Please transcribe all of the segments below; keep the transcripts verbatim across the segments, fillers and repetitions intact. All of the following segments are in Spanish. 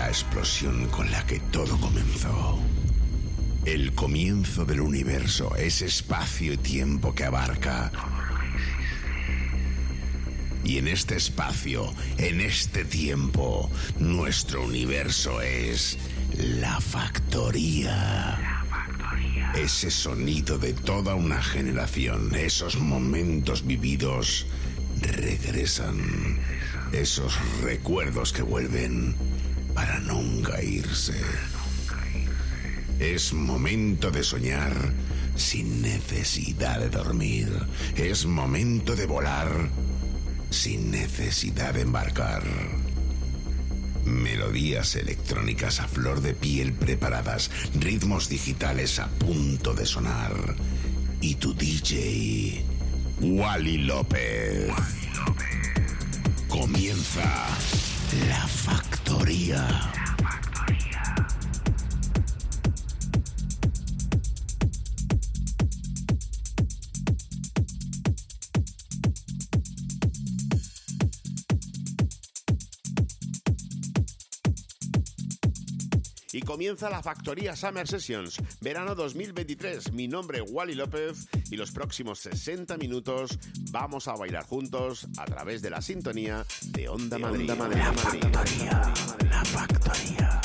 la explosión con la que todo comenzó. El comienzo del universo es espacio y tiempo que abarca. Y en este espacio, en este tiempo, nuestro universo es la factoría. Ese sonido de toda una generación, esos momentos vividos regresan. Esos recuerdos que vuelven para nunca irse. Es momento de soñar sin necesidad de dormir. Es momento de volar sin necesidad de embarcar. Melodías electrónicas a flor de piel preparadas, ritmos digitales a punto de sonar. Y tu D J, Wally López. Wally López. Comienza La Factoría. Y comienza la Factoría Summer Sessions, verano dos mil veintitrés. Mi nombre es Wally López y los próximos sesenta minutos vamos a bailar juntos a través de la sintonía de Onda Madrid. Onda Madrid. La Factoría, La Factoría.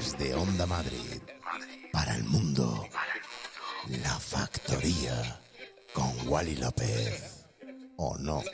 Desde Onda Madrid, para el mundo, La Factoría, con Wally López, ¿o no?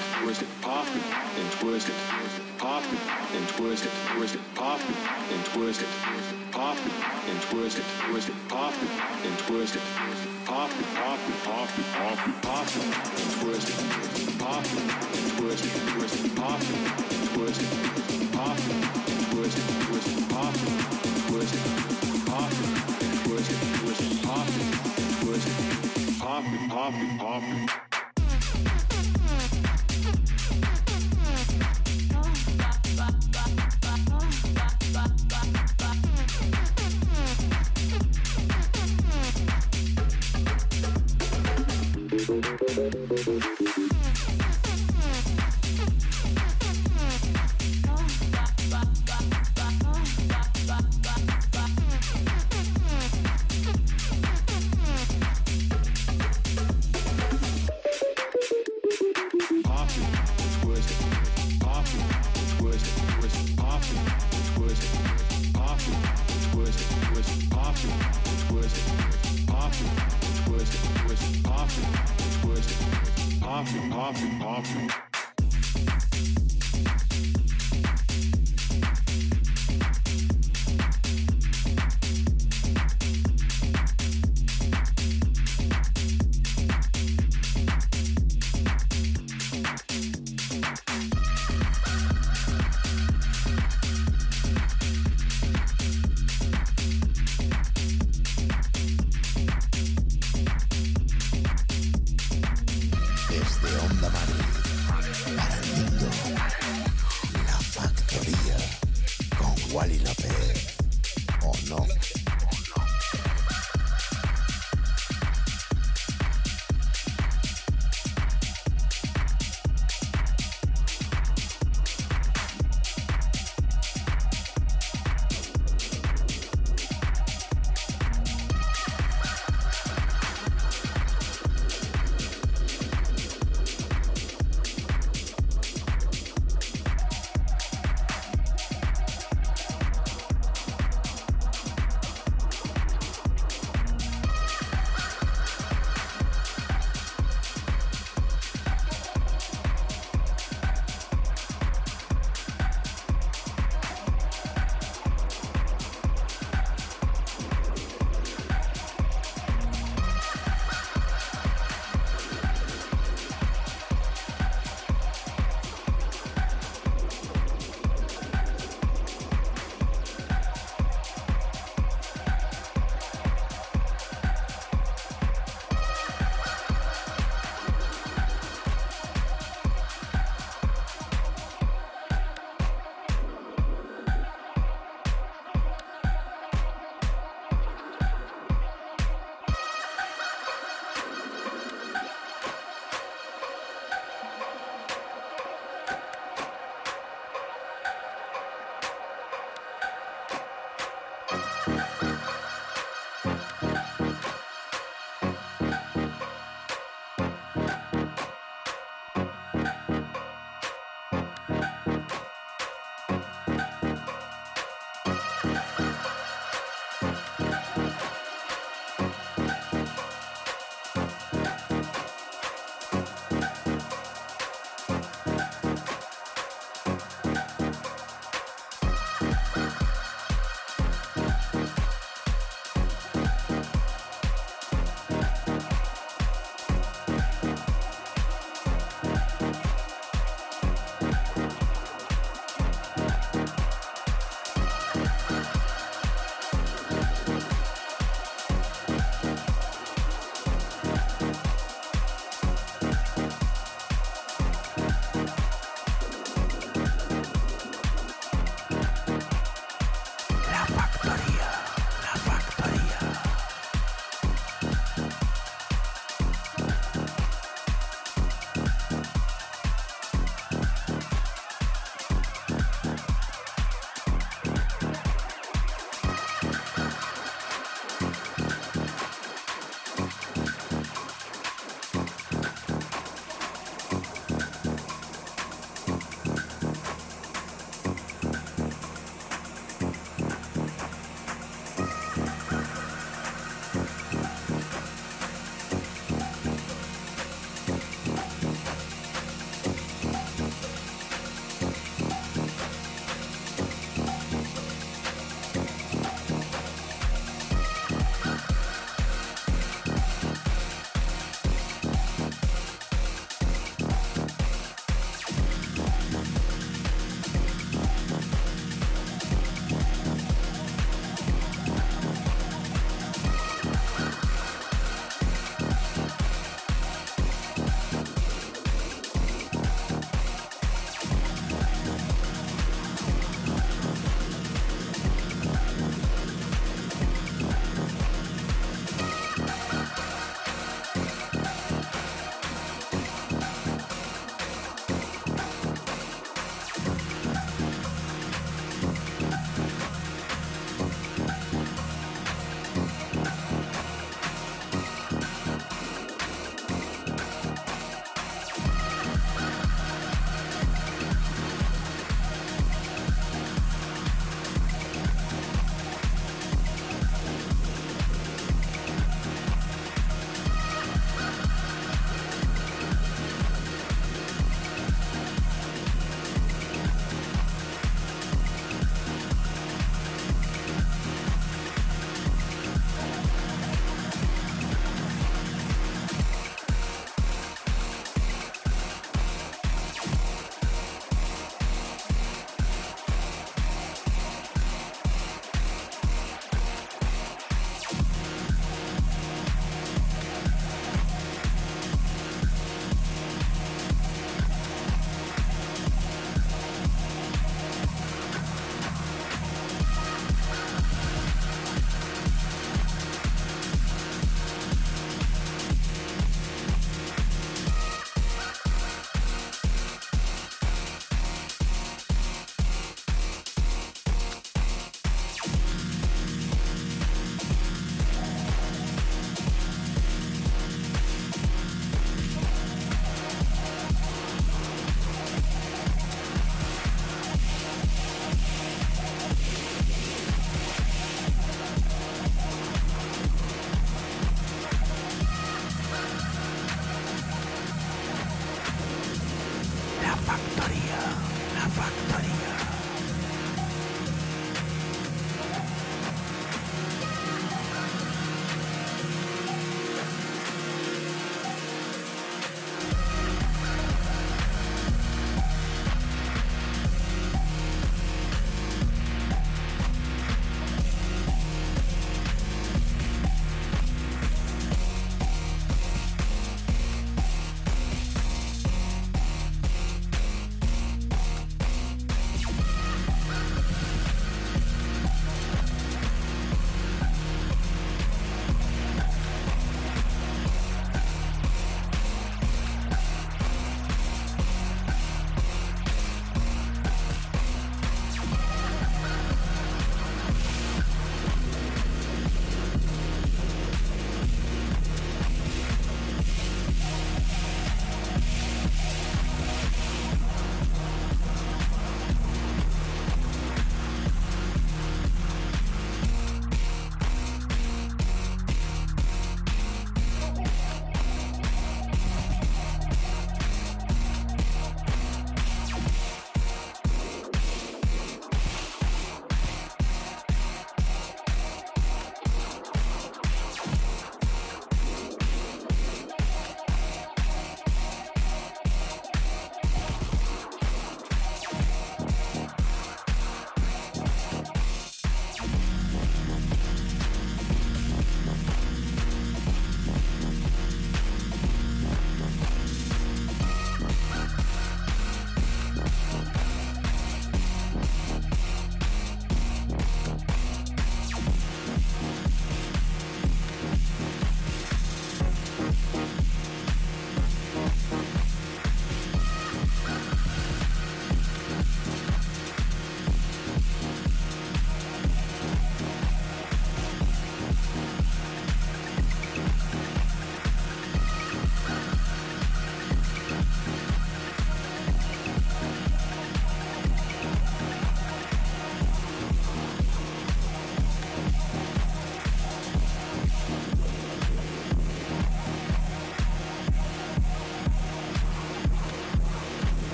twist it, pop it and twist it, pop it and twist it, twist it, pop it and twist it, pop it and twist it, twist it, pop it and twist it, pop it, pop it, pop it, pop it, pop it and twist it, pop it and twist it, twist it, pop it and twist it, pop it and twist it, twist it, pop it and twist it, pop it and twist it, twist it, pop it and twist it, pop it, pop it, pop it.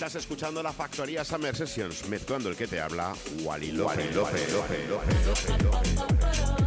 Estás escuchando la Factoría Summer Sessions, mezclando el que te habla, Wally López. Wally López, López, López, López, López, López.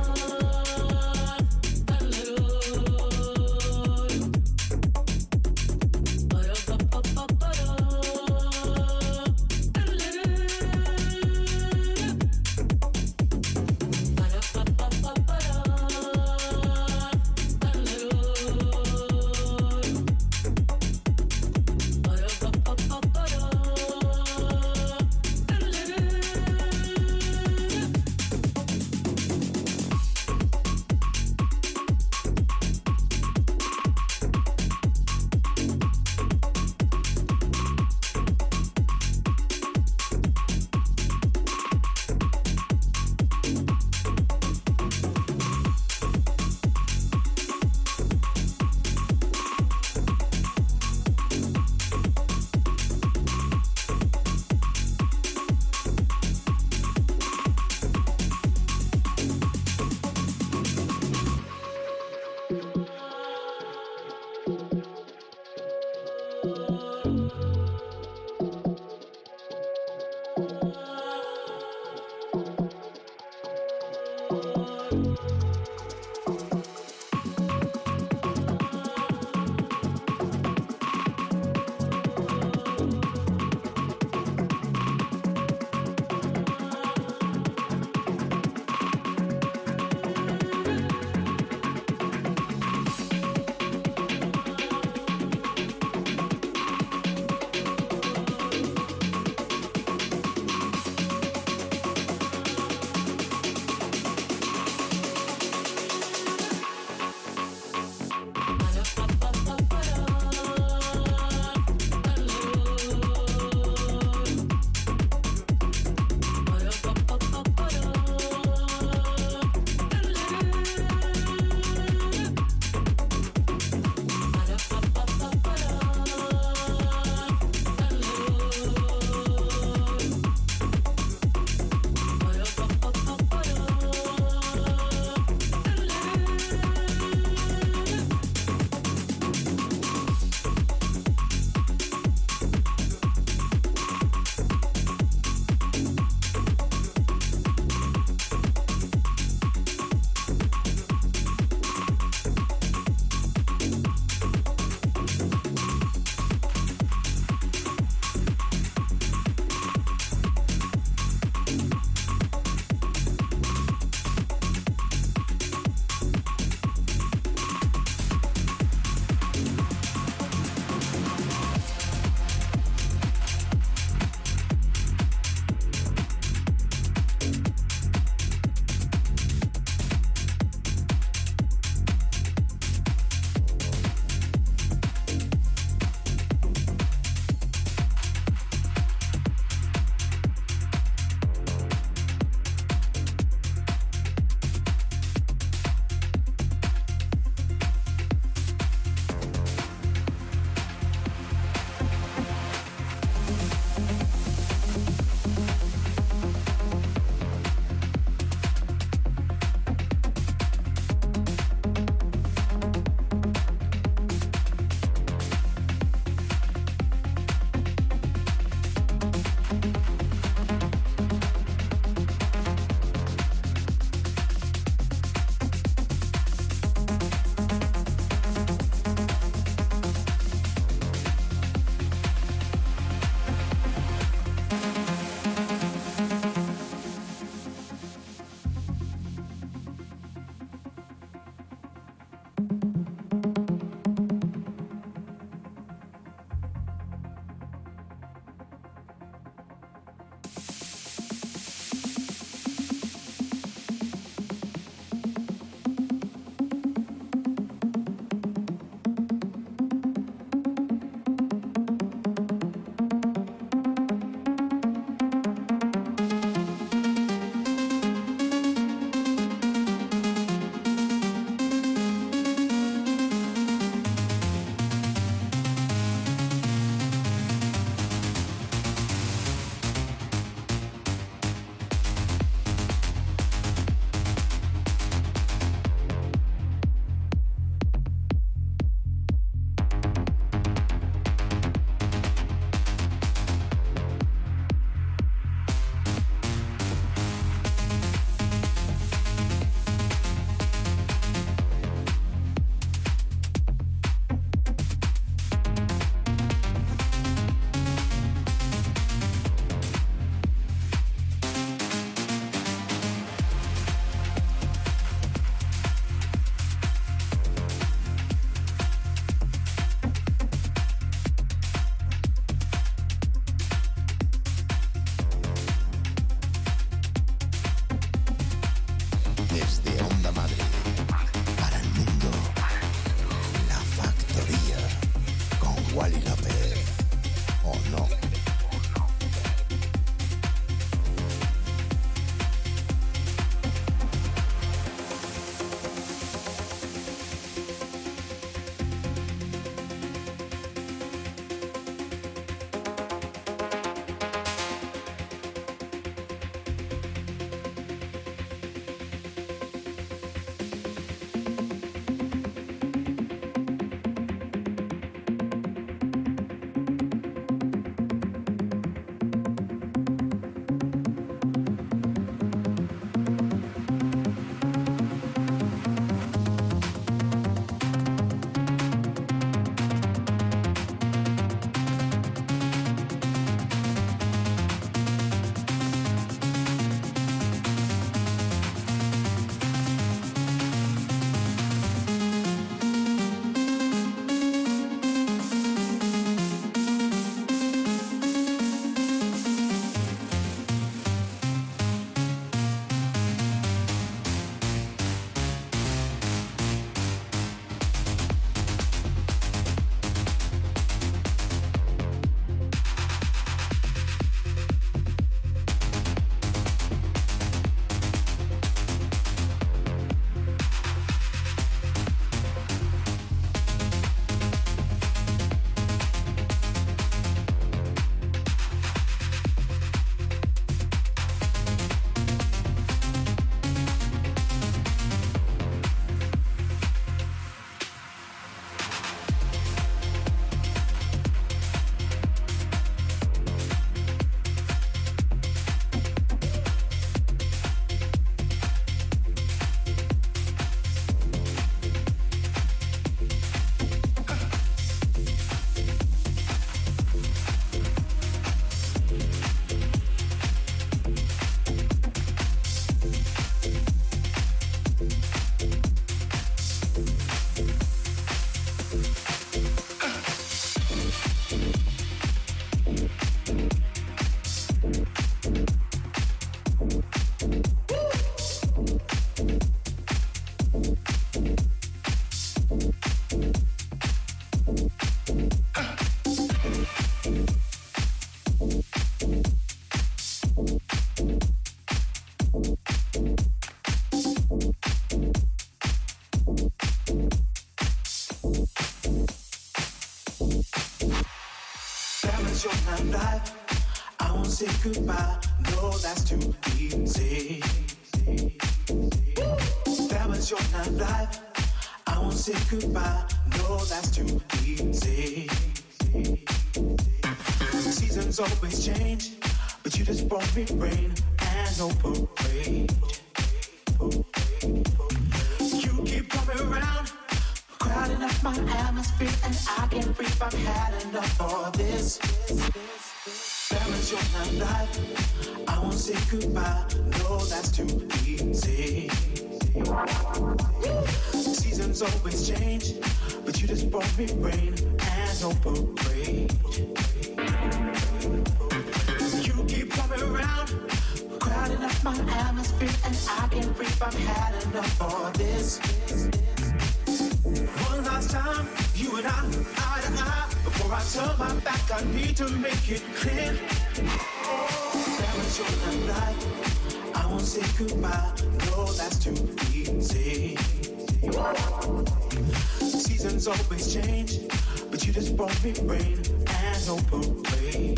Balance your night life. I won't say goodbye. No, that's too easy. Balance your night life. I won't say goodbye. No, that's too easy. Seasons always change, but you just brought me rain and no parade. You keep coming around, crowding up my atmosphere, and I can't breathe. I've had enough of this. Balance your night life. I won't say goodbye. No, that's too easy. Seasons always change, but you just brought me rain and no parade. You keep coming around, crowding up my atmosphere, and I can't breathe. I've had enough of this. One last time, you and I, eye to eye. Before I turn my back, I need to make it clear. Balance your night life. I won't say goodbye. No, that's too easy. Seasons always change, but you just brought me rain and no parade.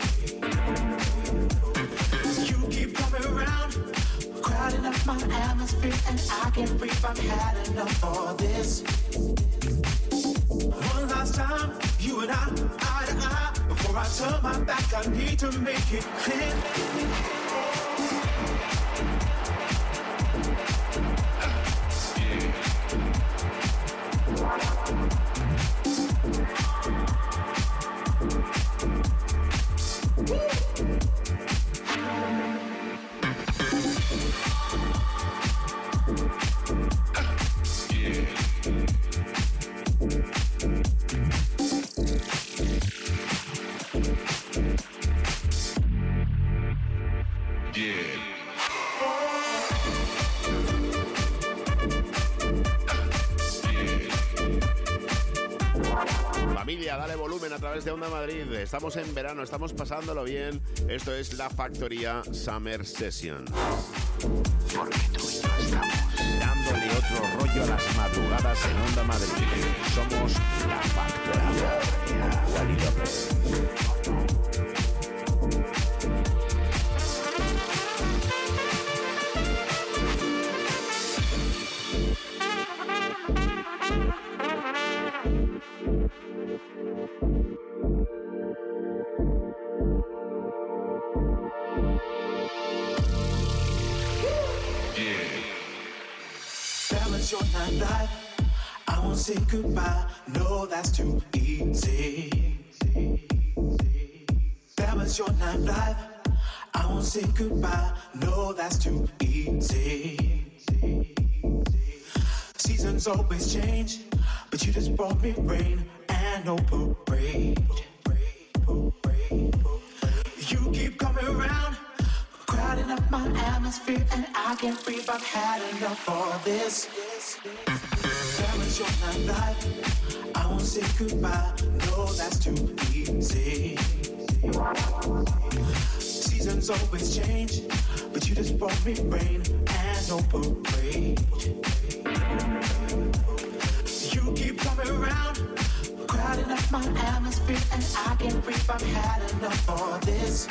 You keep coming around, crowding up my atmosphere, and I can't breathe. I've had enough of this. One last time, you and I, eye to eye. Before I turn my back, I need to make it clear. Dale volumen a través de Onda Madrid. Estamos en verano, estamos pasándolo bien. Esto es La Factoría Summer Sessions. Porque tú y yo estamos dándole otro rollo a las madrugadas en Onda Madrid. Somos La Factoría. Wally López. Your night life. I won't say goodbye. No, that's too easy. Balance your night life. I won't say goodbye. No, that's too easy. Seasons always change, but you just brought me rain and no parade. You keep coming around, crowding up my atmosphere, and I can't breathe. I've had enough of this. Balance your night life. I won't say goodbye. No, that's too easy. Seasons always change, but you just brought me rain and no parade. You keep coming around, crowding up my atmosphere, and I can't breathe. I've had enough of this.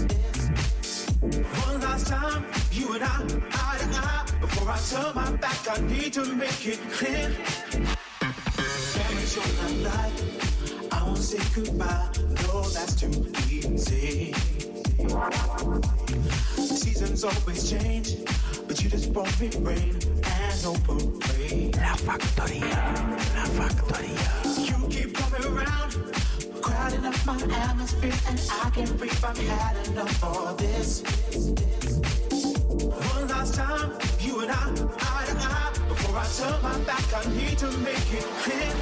One last time, you and I, eye to eye. Before I turn my back, I need to make it clear. Balance your night life. I won't say goodbye. No, that's too easy. Seasons always change, but you just brought me rain and no parade. La Factoría, La Factoría. You keep coming around, crowding up my atmosphere, and I can't breathe. I've had enough of this. One last time, you and I, eye to eye. Before I turn my back, I need to make it clear.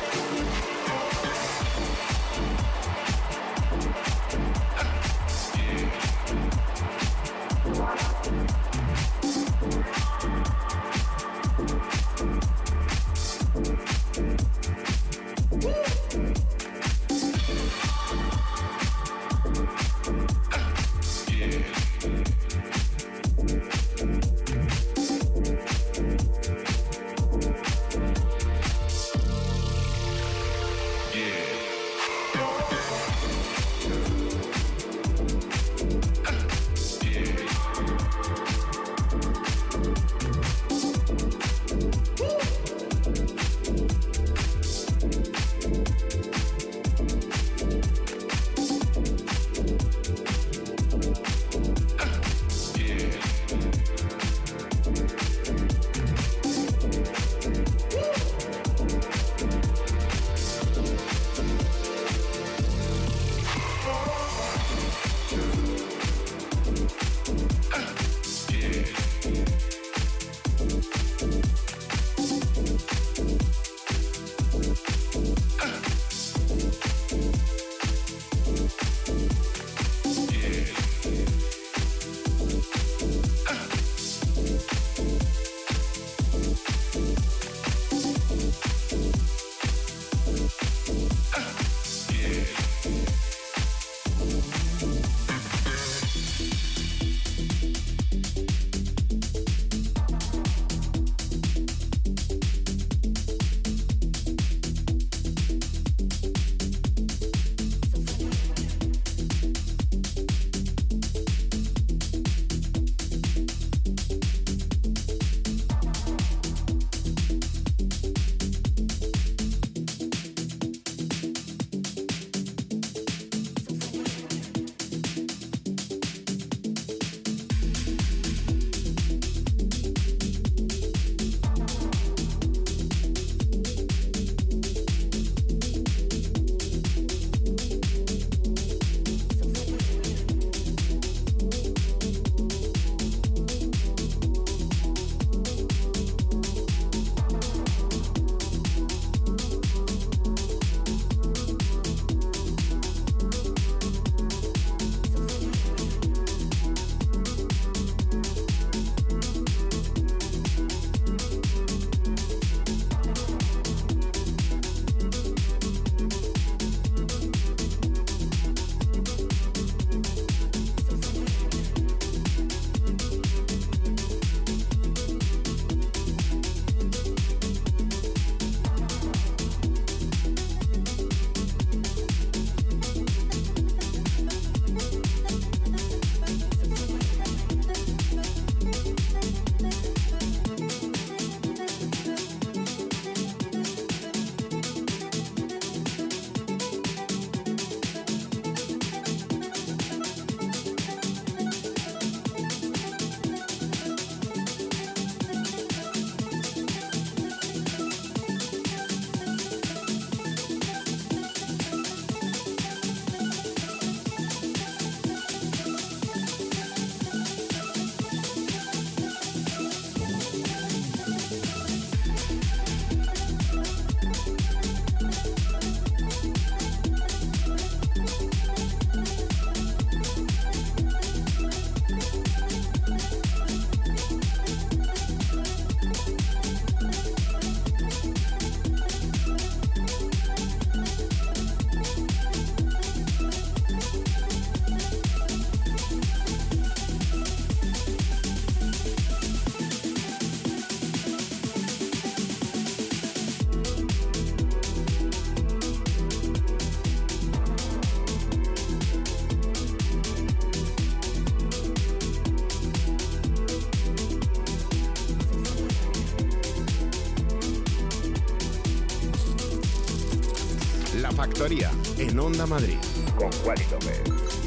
Factoría, en Onda Madrid, con Wally López.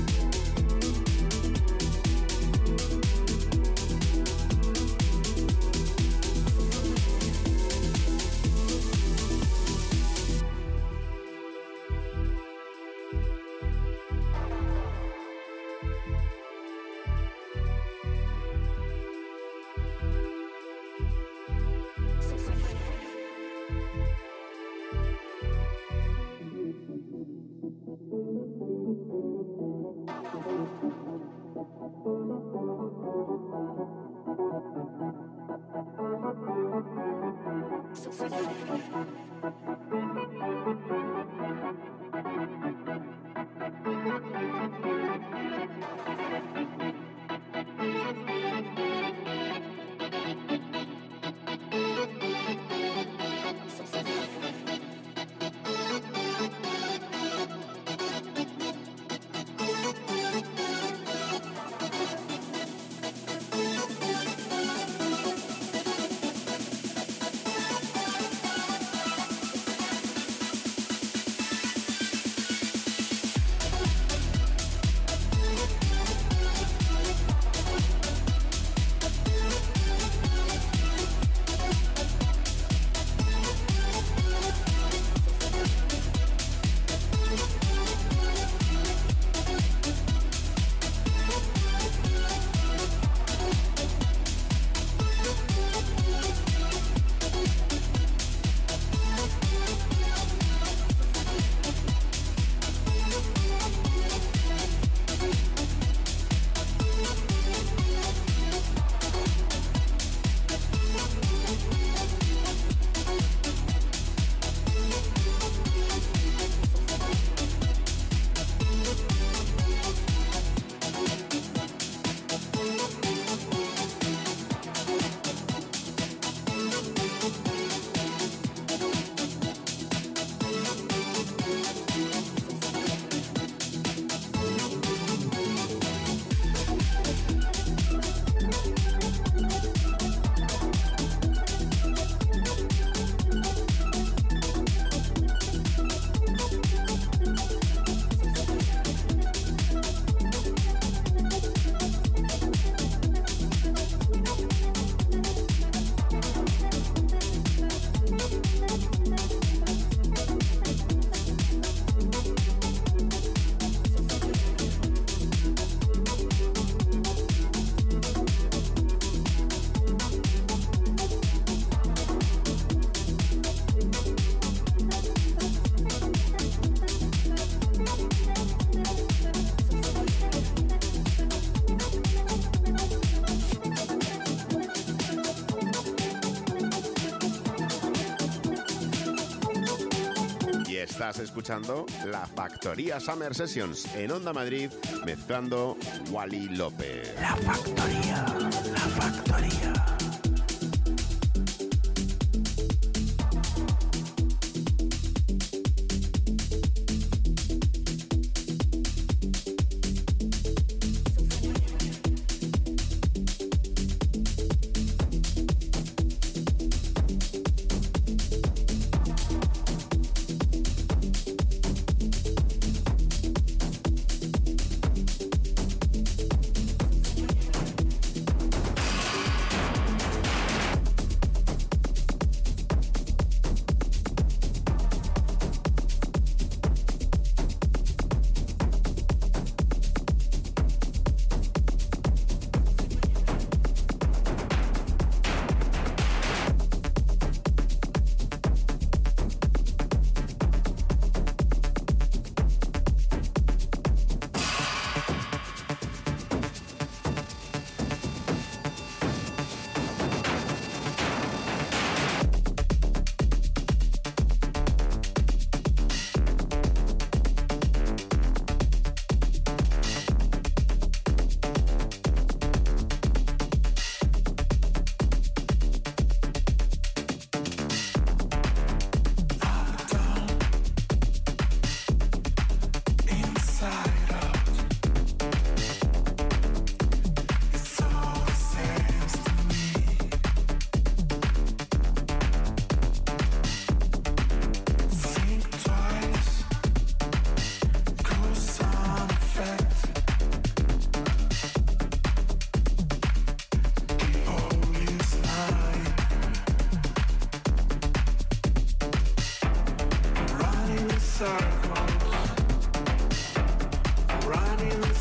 Estás escuchando La Factoría Summer Sessions en Onda Madrid, mezclando Wally López. La Factoría, La Factoría.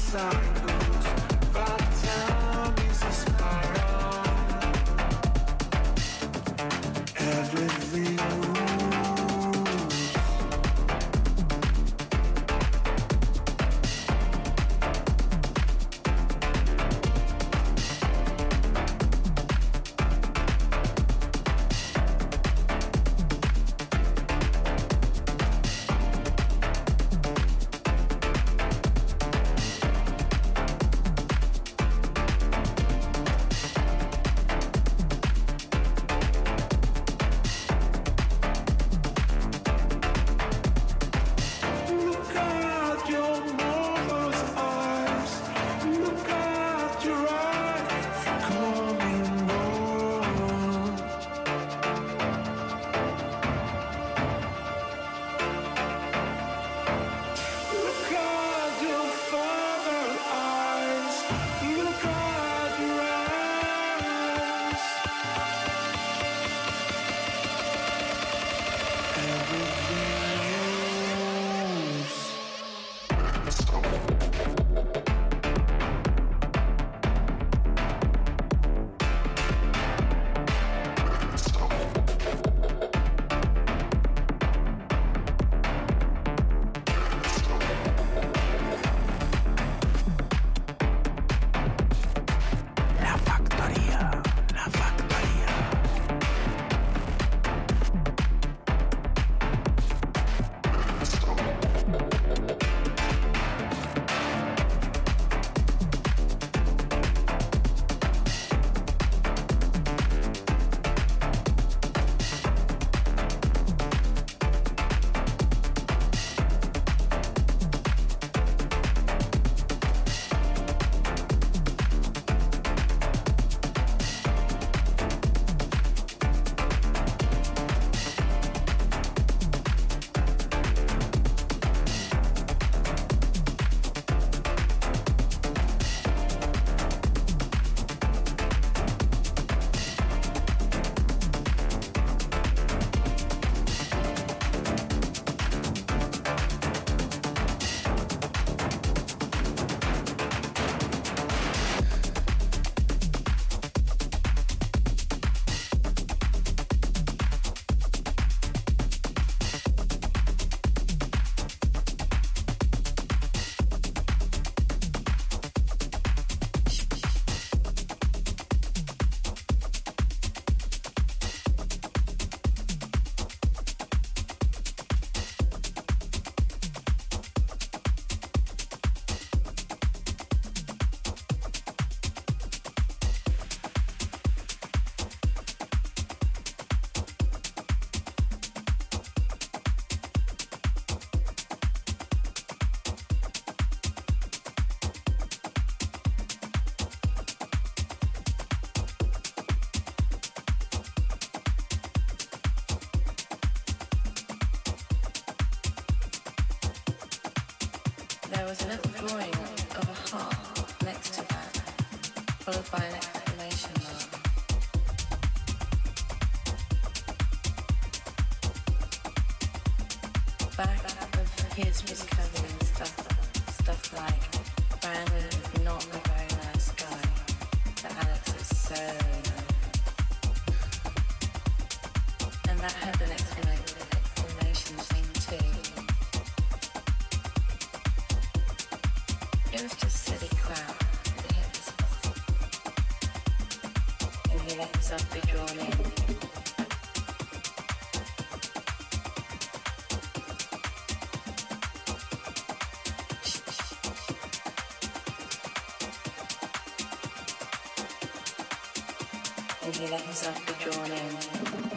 There was a little drawing of a heart next to that, followed by an exclamation mark. Back of his was covering stuff, stuff like Brandon is not a very nice guy, that Alex is so nice. And that had an exclamation thing too. It was just silly crap that hit the spot. And he let himself be drawn in. And he let himself be drawn in.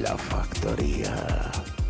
La Factoría.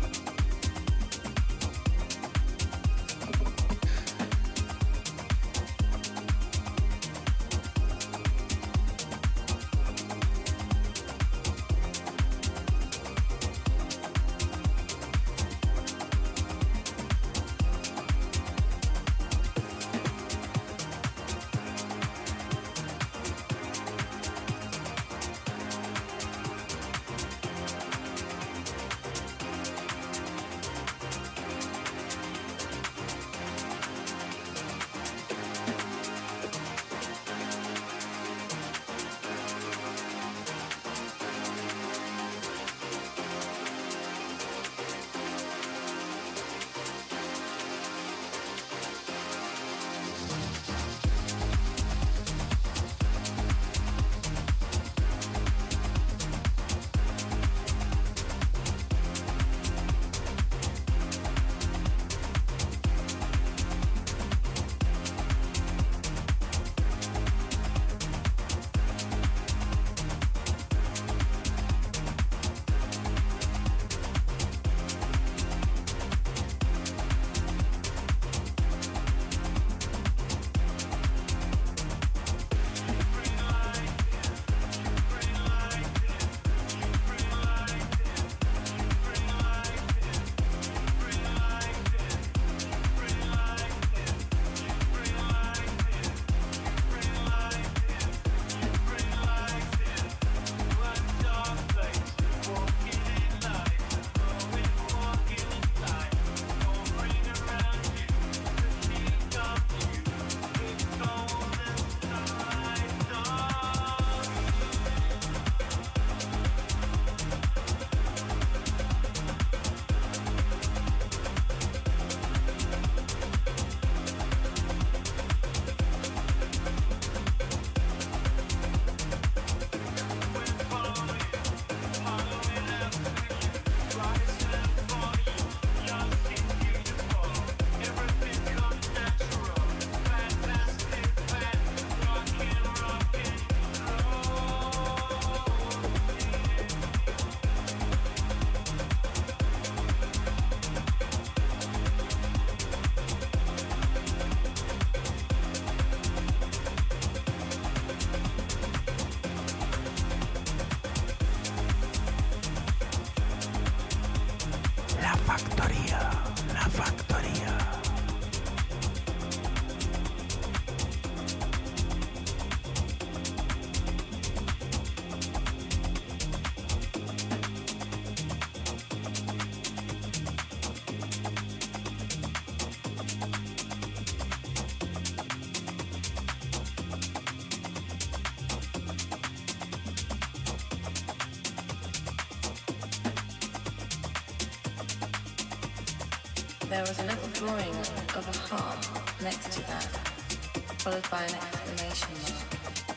There was a little drawing of a heart next to that, followed by an exclamation mark.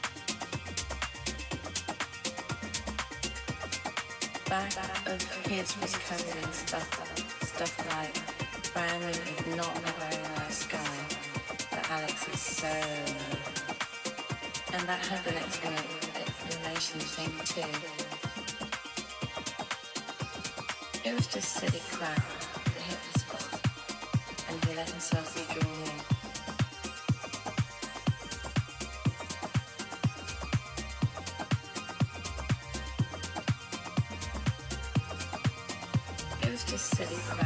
Back of his was covered in stuff, stuff like Brandon is not a very nice guy, that Alex is so low. And that had an exclamation, exclamation thing too. It was just silly crap that hit the spot, and he let himself be drawn in. It was just silly crap.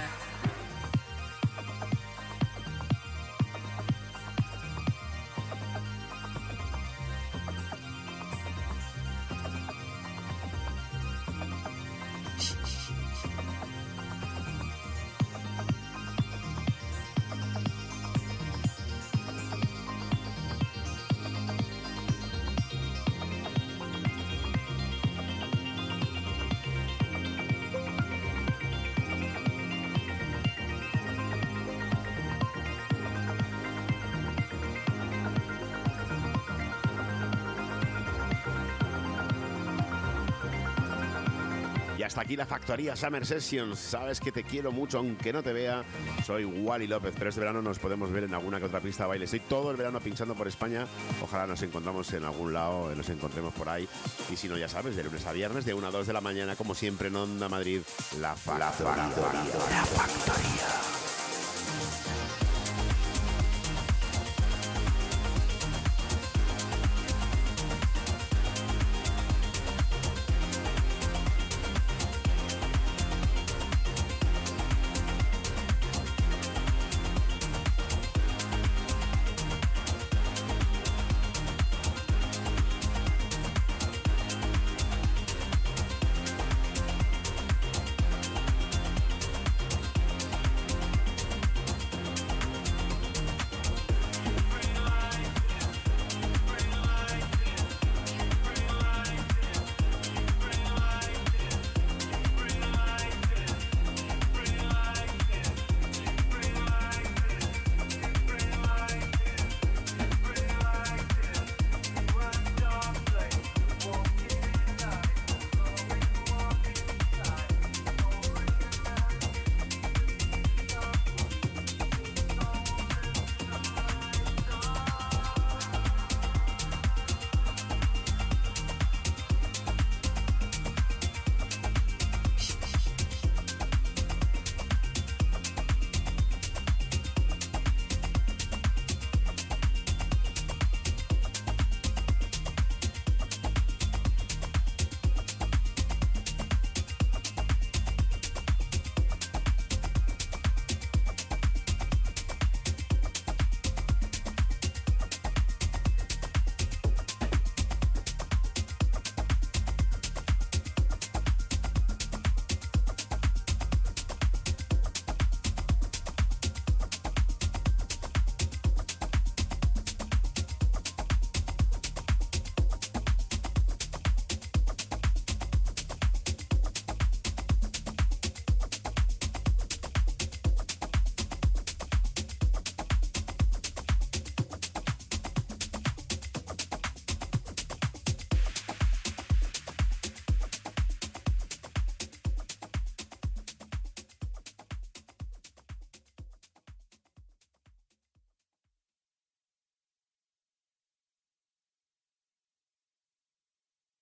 hasta aquí la Factoría Summer Sessions. Sabes que te quiero mucho, aunque no te vea. Soy Wally López, pero este verano nos podemos ver en alguna que otra pista de baile. Estoy todo el verano pinchando por España. Ojalá nos encontramos en algún lado, nos encontremos por ahí. Y si no, ya sabes, de lunes a viernes, de una a dos de la mañana, como siempre en Onda Madrid, la Factoría. La Factoría. La Factoría.